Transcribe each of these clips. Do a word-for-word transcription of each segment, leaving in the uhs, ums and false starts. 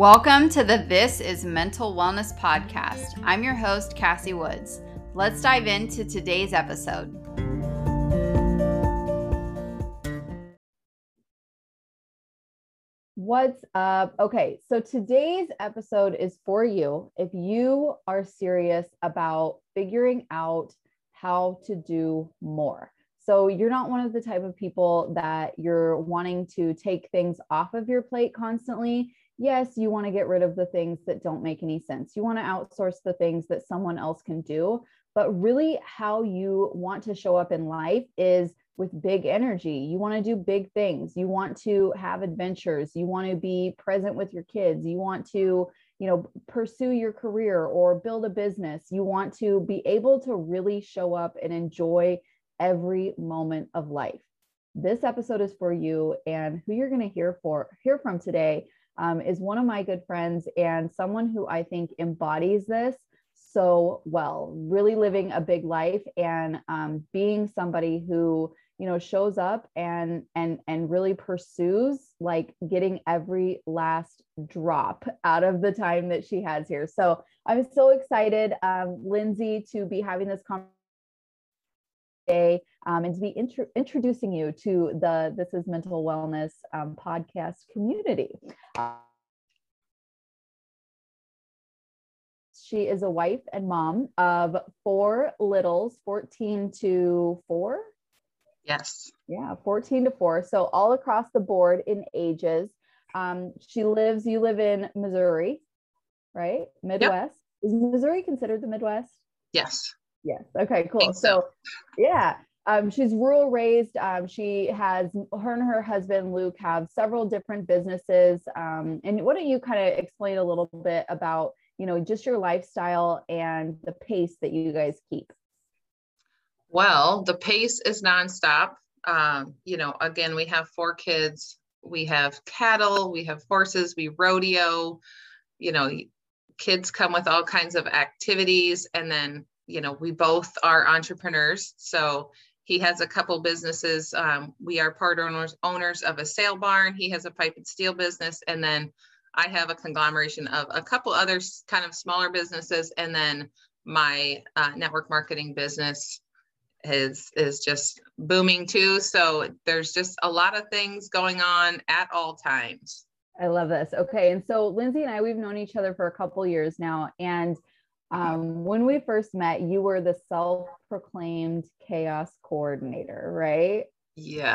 Welcome to the This is Mental Wellness podcast. I'm your host, Cassie Woods. Let's dive into today's episode. What's up? Okay, so today's episode is for you if you are serious about figuring out how to do more. So you're not one of the type of people that you're wanting to take things off of your plate constantly. Yes, you want to get rid of the things that don't make any sense. You want to outsource the things that someone else can do, but really how you want to show up in life is with big energy. You want to do big things. You want to have adventures. You want to be present with your kids. You want to, you know, pursue your career or build a business. You want to be able to really show up and enjoy every moment of life. This episode is for you, and who you're going to hear for hear from today um, is one of my good friends and someone who I think embodies this so well, really living a big life and um, being somebody who, you know, shows up and and and really pursues like getting every last drop out of the time that she has here. So I'm so excited, um, Lindsay, to be having this conversation today um, and to be intro- introducing you to the This is Mental Wellness um, podcast community. Uh, she is a wife and mom of four littles, fourteen to four. Yes. Yeah, fourteen to four. So all across the board in ages. Um, she lives, you live in Missouri, right? Midwest. Yep. Is Missouri considered the Midwest? Yes. Yes. Okay, cool. So. so yeah, um, she's rural raised. Um, she has, her and her husband, Luke, have several different businesses. Um, and why don't you kind of explain a little bit about, you know, just your lifestyle and the pace that you guys keep? Well, the pace is nonstop. Um, you know, again, we have four kids. We have cattle, we have horses, we rodeo, you know, kids come with all kinds of activities. And then, you know, we both are entrepreneurs. So he has a couple businesses. Um, we are part owners, owners of a sale barn. He has a pipe and steel business. And then I have a conglomeration of a couple other kind of smaller businesses. And then my uh, network marketing business is is just booming too. So there's just a lot of things going on at all times. I love this. Okay. And so Lindsay and I, we've known each other for a couple years now. And um, when we first met, you were the self-proclaimed chaos coordinator, right? Yeah.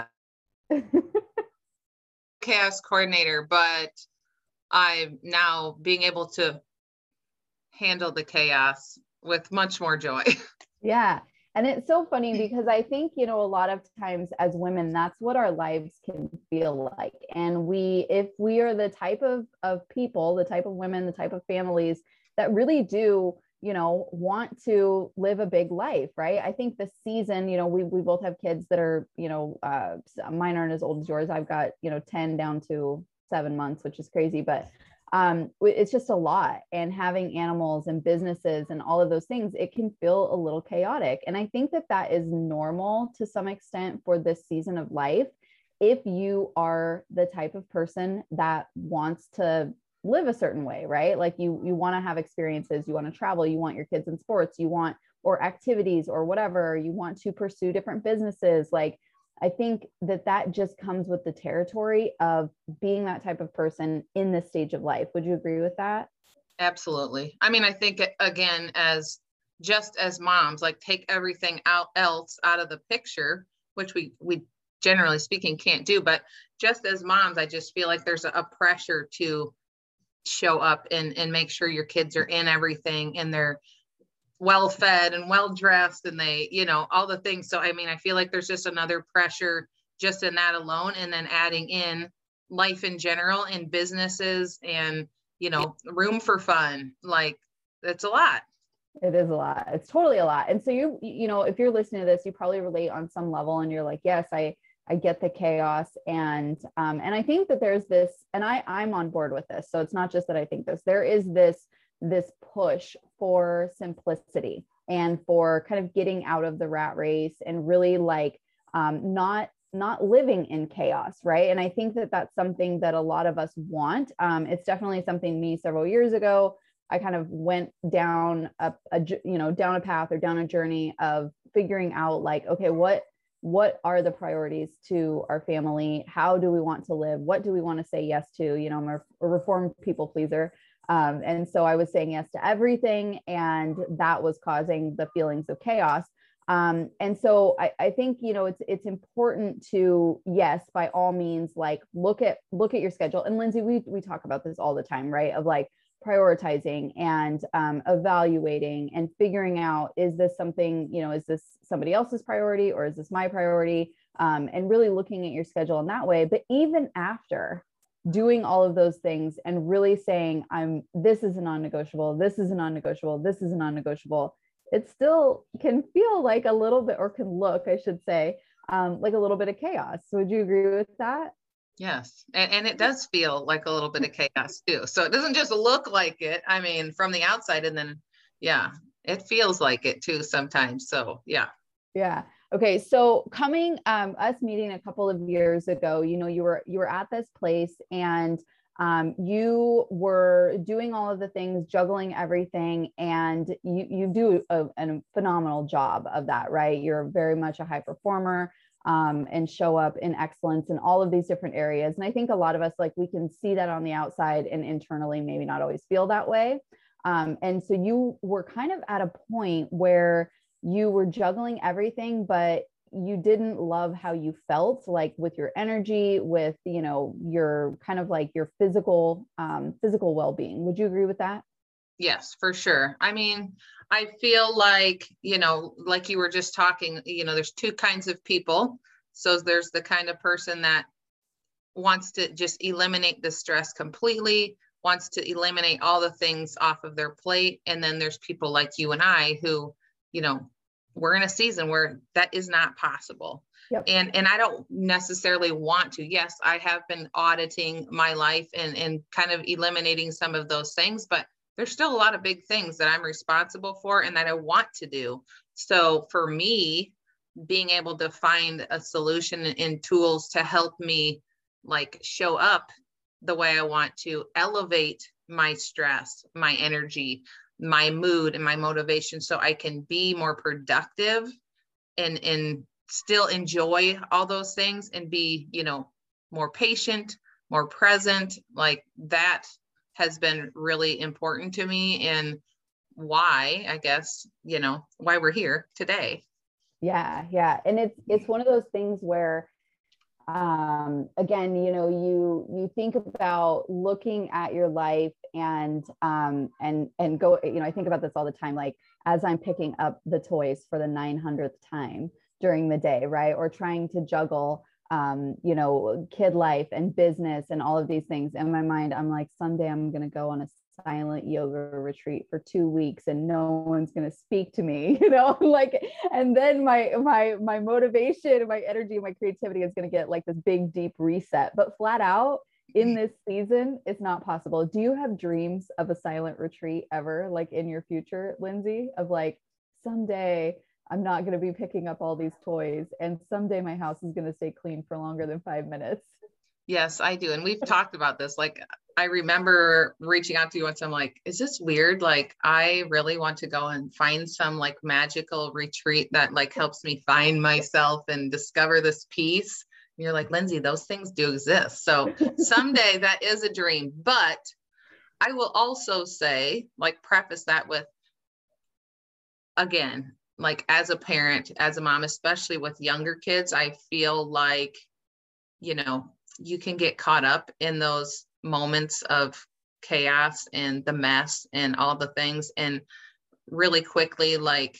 Chaos coordinator, but I'm now being able to handle the chaos with much more joy. Yeah. And it's so funny because I think, you know, a lot of times as women, that's what our lives can feel like. And we, if we are the type of, of people, the type of women, the type of families that really do, you know, want to live a big life, right? I think the season, you know, we, we both have kids that are, you know, uh, mine aren't as old as yours. I've got, you know, ten down to seven months, which is crazy, but um, it's just a lot. And having animals and businesses and all of those things, it can feel a little chaotic. And I think that that is normal to some extent for this season of life. If you are the type of person that wants to live a certain way, right? Like you, you want to have experiences, you want to travel, you want your kids in sports, you want, or activities or whatever, you want to pursue different businesses. Like, I think that that just comes with the territory of being that type of person in this stage of life. Would you agree with that? Absolutely. I mean, I think again, as just as moms, like take everything out else out of the picture, which we, we generally speaking can't do, but just as moms, I just feel like there's a, a pressure to show up and, and make sure your kids are in everything and they're well fed and well dressed and they, you know, all the things. So, I mean, I feel like there's just another pressure just in that alone. And then adding in life in general and businesses and, you know, room for fun. Like it's a lot. It is a lot. It's totally a lot. And so you, you know, if you're listening to this, you probably relate on some level and you're like, yes, I, I get the chaos. And, um, and I think that there's this, and I, I'm on board with this. So it's not just that I think this, there is this, this push for simplicity and for kind of getting out of the rat race and really like, um, not not living in chaos, right? And I think that that's something that a lot of us want. Um, it's definitely something me several years ago, I kind of went down a, a you know down a path or down a journey of figuring out like, okay, what what are the priorities to our family? How do we want to live? What do we want to say yes to? You know, I'm a, a reformed people pleaser. Um, and so I was saying yes to everything, and that was causing the feelings of chaos. Um, and so I, I think, you know, it's, it's important to, yes, by all means, like look at, look at your schedule. And Lindsay, we, we talk about this all the time, right? Of like prioritizing and um, evaluating and figuring out, is this something, you know, is this somebody else's priority or is this my priority? Um, and really looking at your schedule in that way. But even after doing all of those things and really saying, I'm, this is a non-negotiable, this is a non-negotiable, this is a non-negotiable, it still can feel like a little bit, or can look, I should say, um, like a little bit of chaos. So would you agree with that? Yes. And, and it does feel like a little bit of chaos too. So it doesn't just look like it, I mean, from the outside, and then, yeah, it feels like it too sometimes. So yeah. Yeah. Okay. So coming, um, us meeting a couple of years ago, you know, you were, you were at this place, and um, you were doing all of the things, juggling everything, and you, you do a, a phenomenal job of that, right? You're very much a high performer, um, and show up in excellence in all of these different areas. And I think a lot of us, like, we can see that on the outside and internally maybe not always feel that way. Um, and so you were kind of at a point where you were juggling everything, but you didn't love how you felt, like with your energy, with, you know, your kind of like your physical, um, physical well-being. Would you agree with that? Yes, for sure. I mean, I feel like, you know, like you were just talking, you know, there's two kinds of people. So there's the kind of person that wants to just eliminate the stress completely, wants to eliminate all the things off of their plate. And then there's people like you and I who, you know, we're in a season where that is not possible. Yep. And, and I don't necessarily want to. Yes, I have been auditing my life and, and kind of eliminating some of those things, but there's still a lot of big things that I'm responsible for and that I want to do. So for me, being able to find a solution and tools to help me like show up the way I want to, elevate my stress, my energy, my mood, and my motivation, so I can be more productive and, and still enjoy all those things and be, you know, more patient, more present. Like that has been really important to me, and why, I guess, you know, why we're here today. Yeah. Yeah. And it's, it's one of those things where, um, again, you know, you, you think about looking at your life and, um, and, and go, you know, I think about this all the time, like as I'm picking up the toys for the nine hundredth time during the day, right? Or trying to juggle, um, you know, kid life and business and all of these things. In my mind, I'm like, someday I'm going to go on a silent yoga retreat for two weeks and no one's going to speak to me, you know, like, and then my, my, my motivation, my energy, my creativity is going to get like this big, deep reset. But flat out in this season, it's not possible. Do you have dreams of a silent retreat ever, like in your future, Lindsay, of like, someday I'm not going to be picking up all these toys, and someday my house is going to stay clean for longer than five minutes? Yes, I do. And we've talked about this. Like, I remember reaching out to you once. I'm like, is this weird? Like, I really want to go and find some like magical retreat that like helps me find myself and discover this peace. And you're like, Lindsay, those things do exist. So someday that is a dream. But I will also say, like, preface that with, again, like as a parent, as a mom, especially with younger kids, I feel like, you know, you can get caught up in those moments of chaos and the mess and all the things, and really quickly like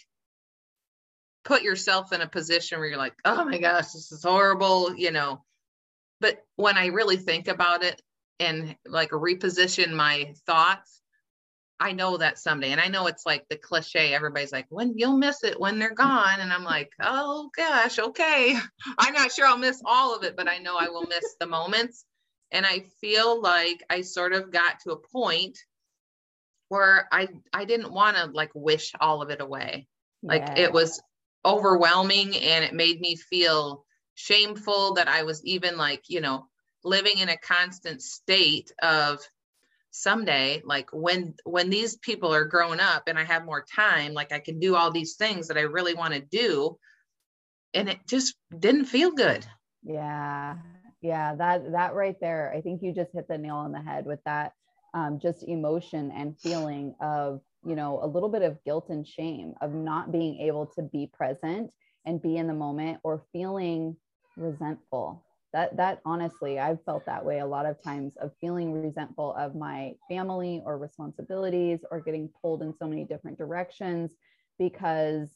put yourself in a position where you're like, oh my gosh, this is horrible, you know. But when I really think about it and like reposition my thoughts, I know that someday, and I know it's like the cliche, everybody's like, when you'll miss it when they're gone. And I'm like, oh gosh, okay. I'm not sure I'll miss all of it, but I know I will miss the moments. And I feel like I sort of got to a point where I, I didn't want to like wish all of it away. Like Yeah. it was overwhelming and it made me feel shameful, that I was even like, you know, living in a constant state of someday, like when, when these people are growing up and I have more time, like I can do all these things that I really want to do. And it just didn't feel good. Yeah. Yeah. That, that right there, I think you just hit the nail on the head with that. Um, just emotion and feeling of, you know, a little bit of guilt and shame of not being able to be present and be in the moment, or feeling resentful. That, that honestly, I've felt that way a lot of times, of feeling resentful of my family or responsibilities, or getting pulled in so many different directions because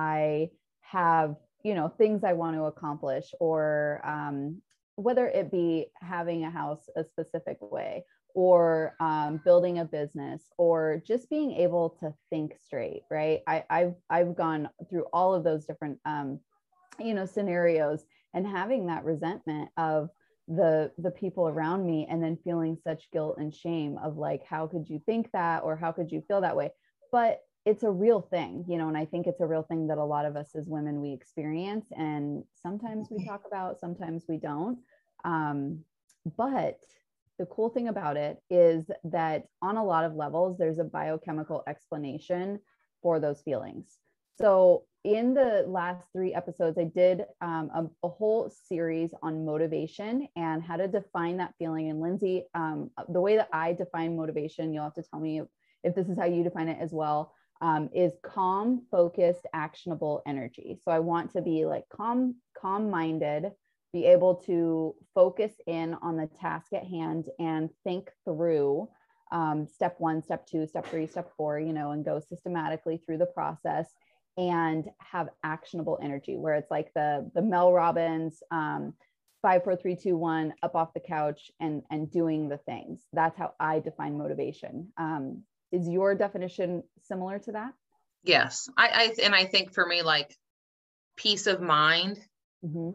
I have, you know, things I want to accomplish, or um, whether it be having a house a specific way, or um, building a business, or just being able to think straight, right? I, I've, I've gone through all of those different, um, you know, scenarios, and having that resentment of the, the people around me, and then feeling such guilt and shame of like, how could you think that? Or how could you feel that way? But it's a real thing, you know, and I think it's a real thing that a lot of us as women, we experience. And sometimes we talk about, sometimes we don't. Um, but the cool thing about it is that on a lot of levels, there's a biochemical explanation for those feelings. So in the last three episodes, I did um, a, a whole series on motivation and how to define that feeling. And Lindsay, um, the way that I define motivation, you'll have to tell me if, if this is how you define it as well, um, is calm, focused, actionable energy. So I want to be like calm, calm-minded, be able to focus in on the task at hand and think through um, step one, step two, step three, step four, you know, and go systematically through the process, and have actionable energy, where it's like the, the Mel Robbins, um, five, four, three, two, one, up off the couch and, and doing the things. That's how I define motivation. Um, is your definition similar to that? Yes. I, I and I think for me, like peace of mind, mm-hmm.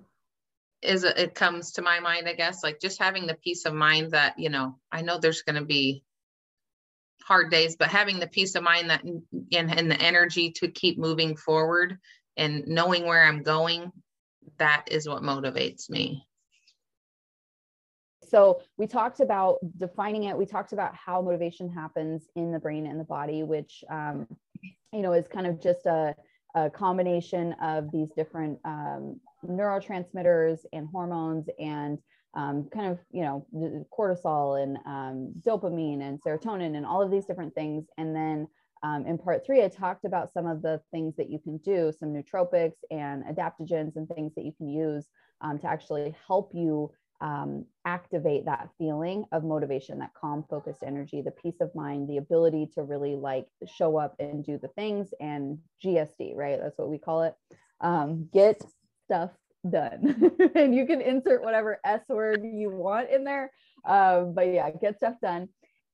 is a, it comes to my mind, I guess, like just having the peace of mind that, you know, I know there's going to be hard days, but having the peace of mind that and, and the energy to keep moving forward and knowing where I'm going, that is what motivates me. So we talked about defining it. We talked about how motivation happens in the brain and the body, which, um, you know, is kind of just a, a combination of these different um, neurotransmitters and hormones, and um, kind of, you know, cortisol and um, dopamine and serotonin and all of these different things. And then um, in part three, I talked about some of the things that you can do, some nootropics and adaptogens and things that you can use um, to actually help you um, activate that feeling of motivation, that calm, focused energy, the peace of mind, the ability to really like show up and do the things, and G S D, right? That's what we call it. Um, get stuff done. And you can insert whatever S word you want in there. Um, but yeah, get stuff done.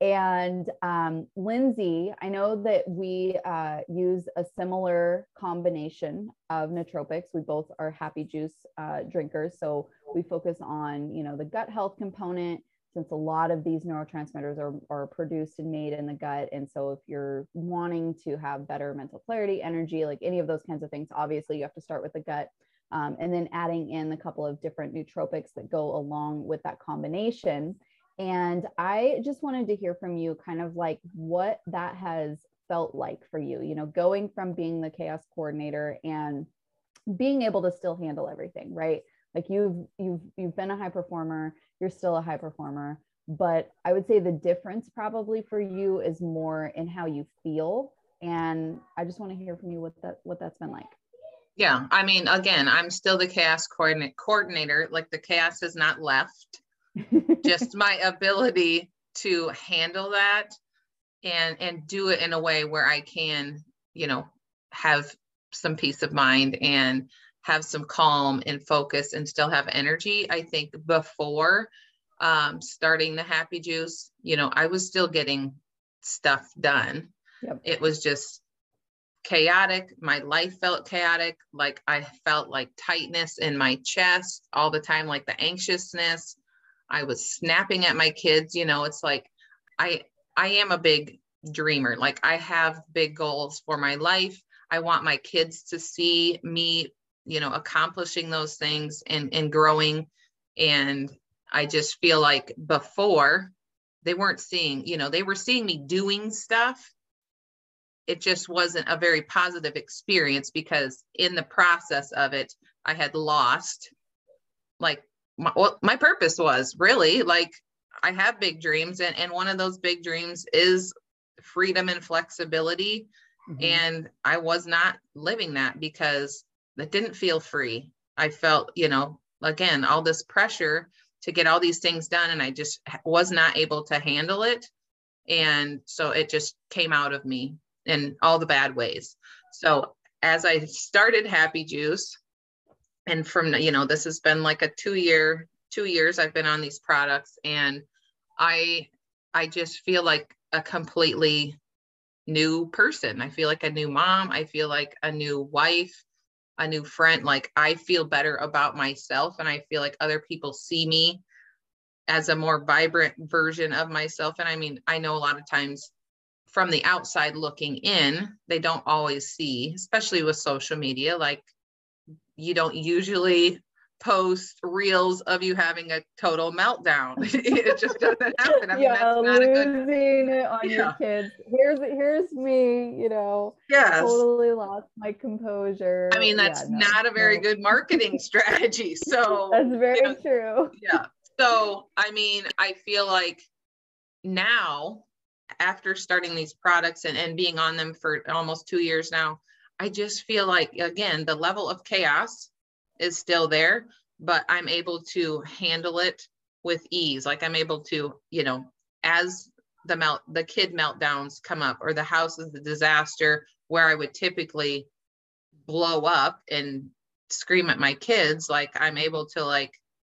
And um, Lindsay, I know that we uh, use a similar combination of nootropics. We both are happy juice uh, drinkers. So we focus on, you know, the gut health component, since a lot of these neurotransmitters are, are produced and made in the gut. And so if you're wanting to have better mental clarity, energy, like any of those kinds of things, obviously you have to start with the gut. Um, and then adding in a couple of different nootropics that go along with that combination. And I just wanted to hear from you kind of like what that has felt like for you, you know, going from being the chaos coordinator and being able to still handle everything, right? Like you've, you've, you've been a high performer, you're still a high performer, but I would say the difference probably for you is more in how you feel. And I just want to hear from you what that, what that's been like. Yeah. I mean, again, I'm still the chaos coordinate coordinator. Like the chaos has not left. Just my ability to handle that and and do it in a way where I can, you know, have some peace of mind and have some calm and focus and still have energy. I think before um, starting the Happy Juice, you know, I was still getting stuff done. Yep. It was just chaotic. My life felt chaotic. Like I felt like tightness in my chest all the time, like the anxiousness. I was snapping at my kids. You know, it's like, I, I am a big dreamer. Like I have big goals for my life. I want my kids to see me, you know, accomplishing those things and, and growing. And I just feel like before they weren't seeing, you know, they were seeing me doing stuff. It just wasn't a very positive experience because in the process of it, I had lost like my, what my purpose was really. Like I have big dreams, and, and one of those big dreams is freedom and flexibility. Mm-hmm. And I was not living that because it didn't feel free. I felt, you know, again, all this pressure to get all these things done, and I just was not able to handle it. And so it just came out of me in all the bad ways. So as I started Happy Juice, and from, you know, this has been like a two year, two years I've been on these products, and I, I just feel like a completely new person. I feel like a new mom. I feel like a new wife, a new friend. Like I feel better about myself, and I feel like other people see me as a more vibrant version of myself. And I mean, I know a lot of times from the outside looking in, they don't always see, especially with social media, like you don't usually post reels of you having a total meltdown. It just doesn't happen. I mean, yeah, that's not a good losing it on yeah. your kids. Here's here's me, you know, yes. totally lost my composure. I mean, that's yeah, no, not a very no. good marketing strategy. So that's very you know, true. Yeah. So, I mean, I feel like now, after starting these products and, and being on them for almost two years now, I just feel like, again, the level of chaos is still there, but I'm able to handle it with ease. Like I'm able to, you know, as the melt, the kid meltdowns come up, or the house is a disaster where I would typically blow up and scream at my kids, like I'm able to like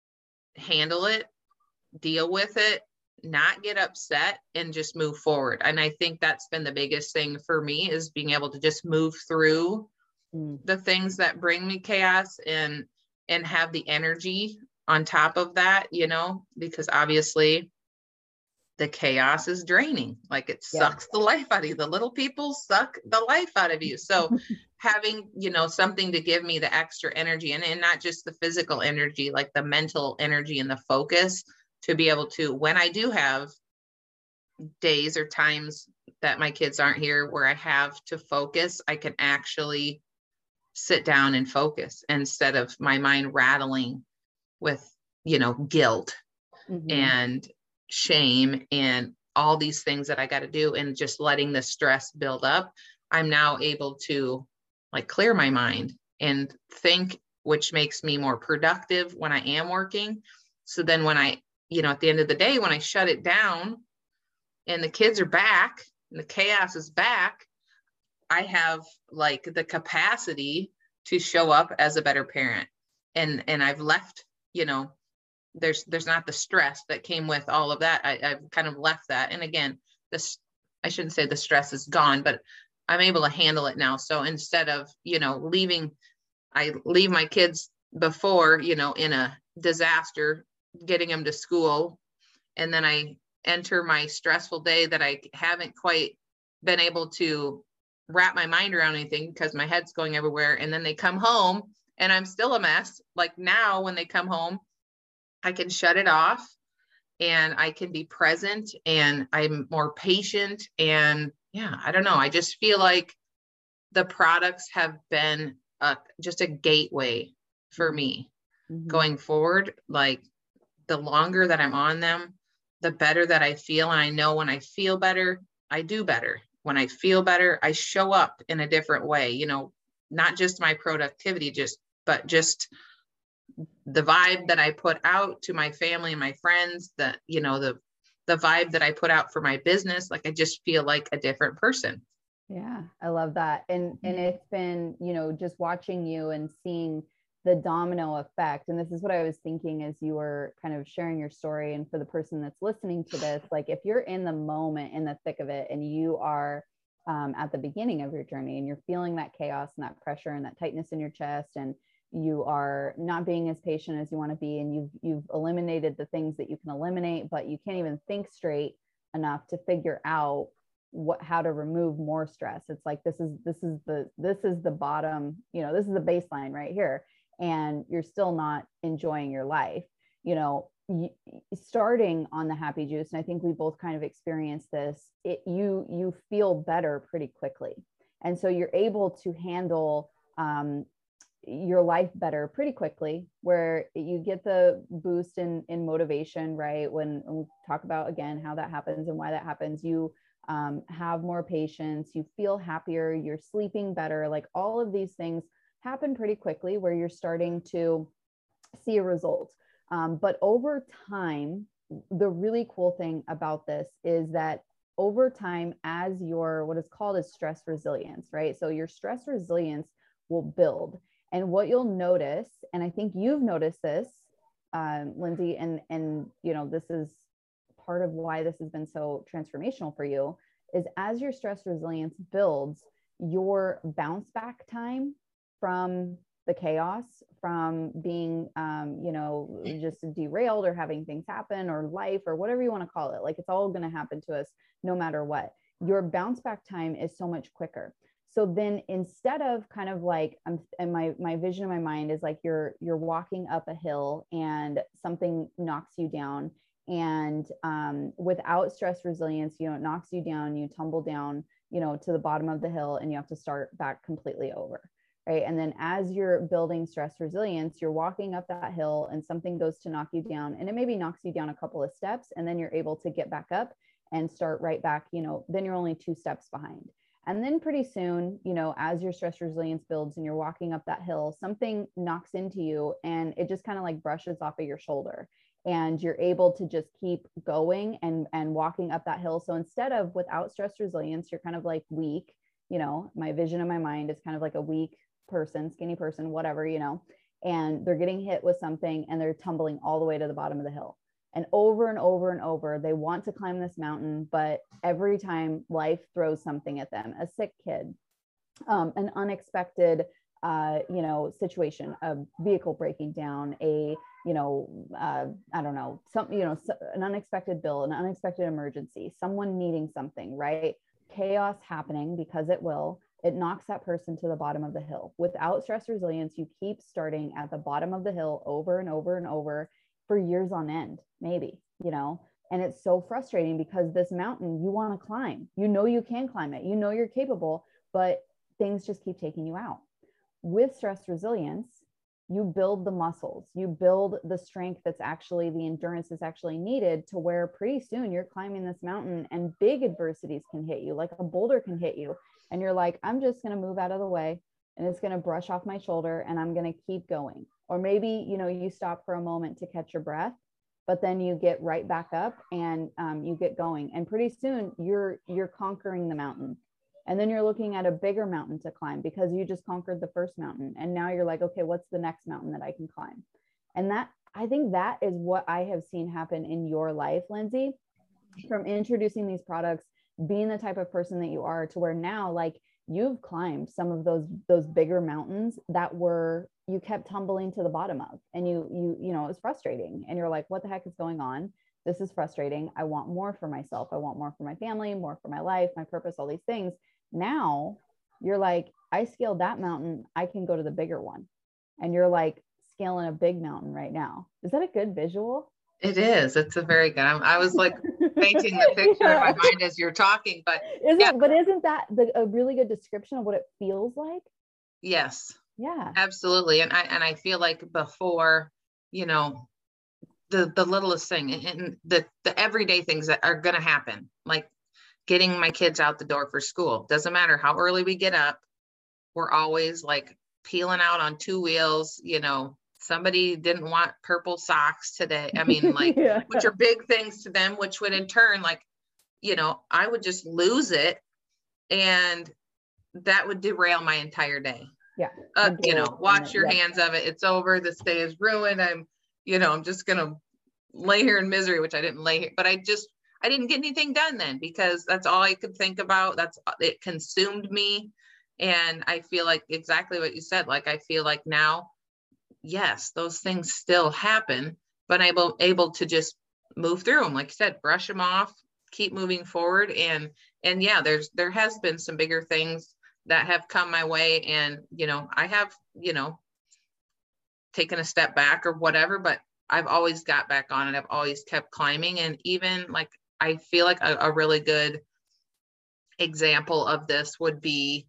handle it, deal with it, not get upset, and just move forward. And I think that's been the biggest thing for me, is being able to just move through mm. the things that bring me chaos, and and have the energy on top of that, you know, because obviously the chaos is draining. Like it sucks yeah. the life out of you. The little people suck the life out of you. So having, you know, something to give me the extra energy, and, and not just the physical energy, like the mental energy and the focus, to be able to, when I do have days or times that my kids aren't here where I have to focus, I can actually sit down and focus instead of my mind rattling with, you know, guilt mm-hmm. and shame and all these things that I got to do, and just letting the stress build up. I'm now able to like clear my mind and think, which makes me more productive when I am working. So then when I, you know, at the end of the day, when I shut it down and the kids are back and the chaos is back, I have like the capacity to show up as a better parent. And, and I've left, you know, there's, there's not the stress that came with all of that. I, I've kind of left that. And again, this, I shouldn't say the stress is gone, but I'm able to handle it now. So instead of, you know, leaving, I leave my kids before, you know, in a disaster, getting them to school. And then I enter my stressful day that I haven't quite been able to wrap my mind around anything because my head's going everywhere. And then they come home and I'm still a mess. Like now when they come home, I can shut it off and I can be present, and I'm more patient. And yeah, I don't know. I just feel like the products have been a, just a gateway for me mm-hmm. going forward. Like the longer that I'm on them, the better that I feel. And I know when I feel better, I do better. When I feel better, I show up in a different way, you know, not just my productivity, just, but just the vibe that I put out to my family and my friends, that, you know, the, the vibe that I put out for my business. Like, I just feel like a different person. Yeah, I love that. And, and it's been, you know, just watching you and seeing the domino effect. And this is what I was thinking as you were kind of sharing your story. And for the person that's listening to this, like if you're in the moment, in the thick of it, and you are um, at the beginning of your journey and you're feeling that chaos and that pressure and that tightness in your chest, and you are not being as patient as you want to be, and you've, you've eliminated the things that you can eliminate, but you can't even think straight enough to figure out what, how to remove more stress. It's like, this is, this is the, this is the bottom, you know, this is the baseline right here. And you're still not enjoying your life, you know, y- starting on the happy juice. And I think we both kind of experienced this. It, you, you feel better pretty quickly. And so you're able to handle, um, your life better pretty quickly, where you get the boost in, in motivation, right? When we talk about, again, how that happens and why that happens, you um, have more patience, you feel happier, you're sleeping better. Like all of these things happen pretty quickly where you're starting to see a result. Um, but over time, the really cool thing about this is that over time, as your, what is called as stress resilience, right? So your stress resilience will build. And what you'll notice, and I think you've noticed this, um, Lindsay, and, and, you know, this is part of why this has been so transformational for you, is as your stress resilience builds, your bounce back time from the chaos, from being, um, you know, just derailed or having things happen, or life, or whatever you want to call it, like it's all going to happen to us no matter what. Your bounce back time is so much quicker. So then instead of kind of like, I'm, and my, my vision in my mind is like, you're, you're walking up a hill and something knocks you down, and um, without stress resilience, you know, it knocks you down, you tumble down, you know, to the bottom of the hill, and you have to start back completely over. Right. And then as you're building stress resilience, you're walking up that hill and something goes to knock you down, and it maybe knocks you down a couple of steps, and then you're able to get back up and start right back, you know, then you're only two steps behind. And then pretty soon, you know, as your stress resilience builds and you're walking up that hill, something knocks into you and it just kind of like brushes off of your shoulder, and you're able to just keep going and, and walking up that hill. So instead of without stress resilience, you're kind of like weak, you know, my vision in my mind is kind of like a weak person, skinny person, whatever, you know, and they're getting hit with something and they're tumbling all the way to the bottom of the hill. And over and over and over, they want to climb this mountain, but every time life throws something at them, a sick kid, um, an unexpected, uh, you know, situation, a vehicle breaking down, a, you know, uh, I don't know, some, you know, an unexpected bill, an unexpected emergency, someone needing something, right? Chaos happening, because it will, it knocks that person to the bottom of the hill. Without stress resilience, you keep starting at the bottom of the hill over and over and over for years on end, maybe, you know, and it's so frustrating because this mountain you want to climb, you know, you can climb it, you know, you're capable, but things just keep taking you out. With stress resilience, you build the muscles, you build the strength that's actually, the endurance that's actually needed to where pretty soon you're climbing this mountain and big adversities can hit you, like a boulder can hit you. And you're like, I'm just going to move out of the way and it's going to brush off my shoulder and I'm going to keep going. Or maybe, you know, you stop for a moment to catch your breath, but then you get right back up and um, you get going. And pretty soon you're, you're conquering the mountain. And then you're looking at a bigger mountain to climb because you just conquered the first mountain. And now you're like, okay, what's the next mountain that I can climb? And that, I think that is what I have seen happen in your life, Lindsay, from introducing these products, being the type of person that you are, to where now, like, you've climbed some of those, those bigger mountains that were, you kept tumbling to the bottom of, and you, you, you know, it was frustrating. And you're like, what the heck is going on? This is frustrating. I want more for myself. I want more for my family, more for my life, my purpose, all these things. Now you're like, I scaled that mountain, I can go to the bigger one. And you're like scaling a big mountain right now. Is that a good visual? It is. It's a very good. I was like painting the picture yeah. in my mind as you're talking, but isn't, yeah. but isn't that the, a really good description of what it feels like? Yes. Yeah, absolutely. And I, and I feel like before, you know, the, the littlest thing and the, the everyday things that are going to happen, like getting my kids out the door for school, doesn't matter how early we get up. We're always like peeling out on two wheels, you know, somebody didn't want purple socks today. I mean, like, yeah. which are big things to them, which would in turn, like, you know, I would just lose it and that would derail my entire day. Yeah. Uh, you know, wash your yeah. hands of it. It's over. This day is ruined. I'm, you know, I'm just going to lay here in misery, which I didn't lay here, but I just, I didn't get anything done then because that's all I could think about. That's, it consumed me. And I feel like exactly what you said. Like, I feel like now, yes, those things still happen, but I'm able, able to just move through them. Like you said, brush them off, keep moving forward. And and yeah, there's, there has been some bigger things that have come my way. And, you know, I have, you know, taken a step back or whatever, but I've always got back on it. I've always kept climbing. And even like, I feel like a, a really good example of this would be,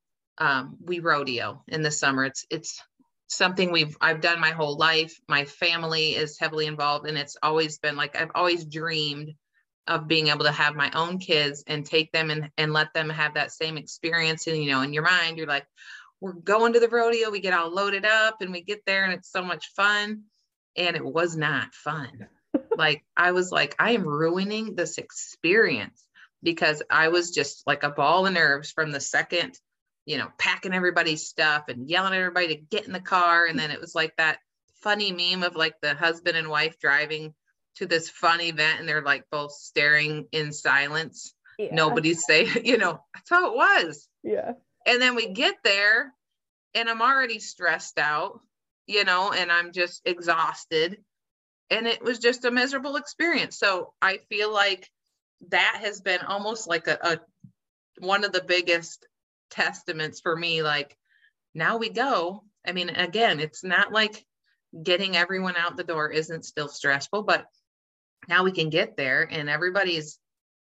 um, we rodeo in the summer. It's, it's something we've, I've done my whole life. My family is heavily involved, and it's always been like, I've always dreamed of being able to have my own kids and take them and, and let them have that same experience. And, you know, in your mind, you're like, we're going to the rodeo, we get all loaded up and we get there and it's so much fun. And it was not fun. Like, I was like, I am ruining this experience, because I was just like a ball of nerves from the second, you know, packing everybody's stuff and yelling at everybody to get in the car. And then it was like that funny meme of like the husband and wife driving to this fun event and they're like both staring in silence. Yeah. Nobody's saying, you know, that's how it was. Yeah. And then we get there and I'm already stressed out, you know, and I'm just exhausted. And it was just a miserable experience. So I feel like that has been almost like a, a one of the biggest testaments for me. Like, now we go. I mean, again, it's not like getting everyone out the door isn't still stressful, but now we can get there and everybody's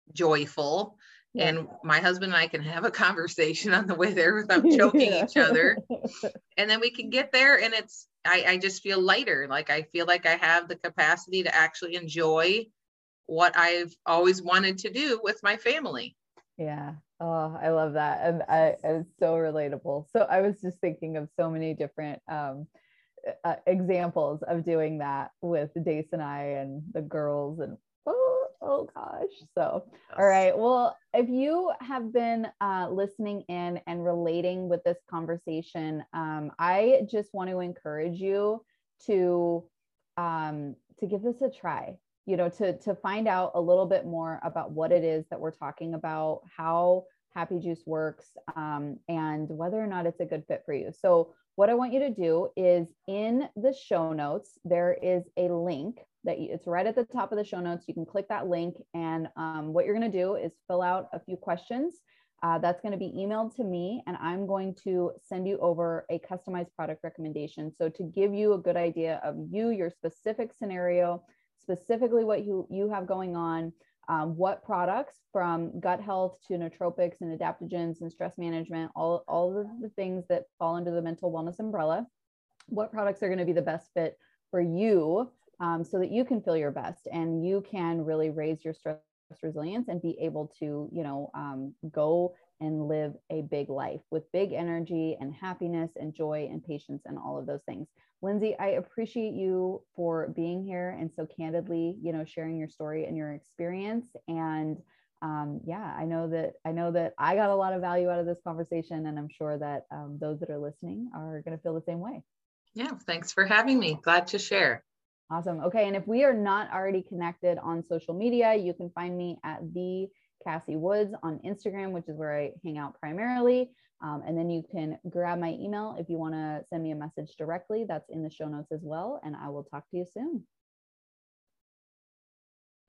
joyful. Yeah. And my husband and I can have a conversation on the way there without choking yeah. each other. And then we can get there and it's, I, I just feel lighter. Like, I feel like I have the capacity to actually enjoy what I've always wanted to do with my family. Yeah. Oh, I love that. And I, it's so relatable. So I was just thinking of so many different um, uh, examples of doing that with Dace and I and the girls, and oh, oh gosh. So, yes. All right. Well, if you have been uh, listening in and relating with this conversation, um, I just want to encourage you to, um, to give this a try. You know, to, to find out a little bit more about what it is that we're talking about, how Happy Juice works, um, and whether or not it's a good fit for you. So what I want you to do is, in the show notes, there is a link that you, it's right at the top of the show notes. You can click that link, and um, what you're going to do is fill out a few questions. Uh, that's going to be emailed to me, and I'm going to send you over a customized product recommendation. So to give you a good idea of you, your specific scenario, specifically what you, you have going on, um, what products, from gut health to nootropics and adaptogens and stress management, all, all of the things that fall under the mental wellness umbrella, what products are going to be the best fit for you, um, so that you can feel your best and you can really raise your stress resilience and be able to, you know, um, go and live a big life with big energy and happiness and joy and patience and all of those things. Lindsay, I appreciate you for being here and so candidly, you know, sharing your story and your experience. And um, yeah, I know that I know that I got a lot of value out of this conversation, and I'm sure that um, those that are listening are going to feel the same way. Yeah, thanks for having me. Glad to share. Awesome. Okay, and if we are not already connected on social media, you can find me at the Cassie Woods on Instagram, which is where I hang out primarily. Um, and then you can grab my email if you want to send me a message directly. That's in the show notes as well. And I will talk to you soon.